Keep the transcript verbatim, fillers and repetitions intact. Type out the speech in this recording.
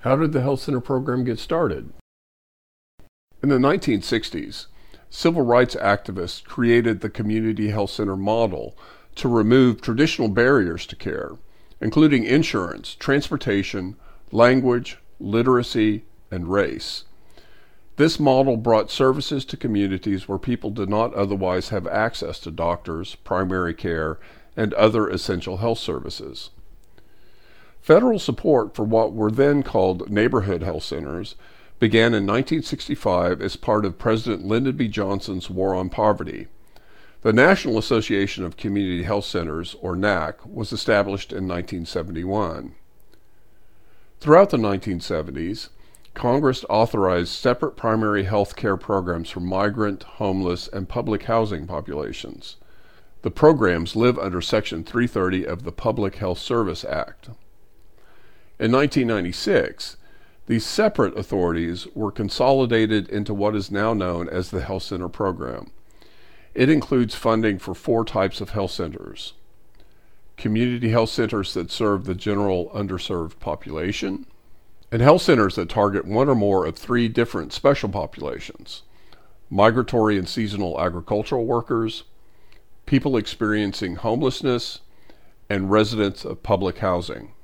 How did the health center program get started? In the nineteen sixties, civil rights activists created the community health center model to remove traditional barriers to care, including insurance, transportation, language, literacy, and race. This model brought services to communities where people did not otherwise have access to doctors, primary care, and other essential health services. Federal support for what were then called neighborhood health centers began in nineteen sixty-five as part of President Lyndon B. Johnson's War on Poverty. The National Association of Community Health Centers, or N A C, was established in nineteen seventy-one. Throughout the nineteen seventies, Congress authorized separate primary health care programs for migrant, homeless, and public housing populations. The programs live under Section three thirty of the Public Health Service Act. In nineteen ninety-six, these separate authorities were consolidated into what is now known as the Health Center Program. It includes funding for four types of health centers: community health centers that serve the general underserved population, and health centers that target one or more of three different special populations: migratory and seasonal agricultural workers, people experiencing homelessness, and residents of public housing.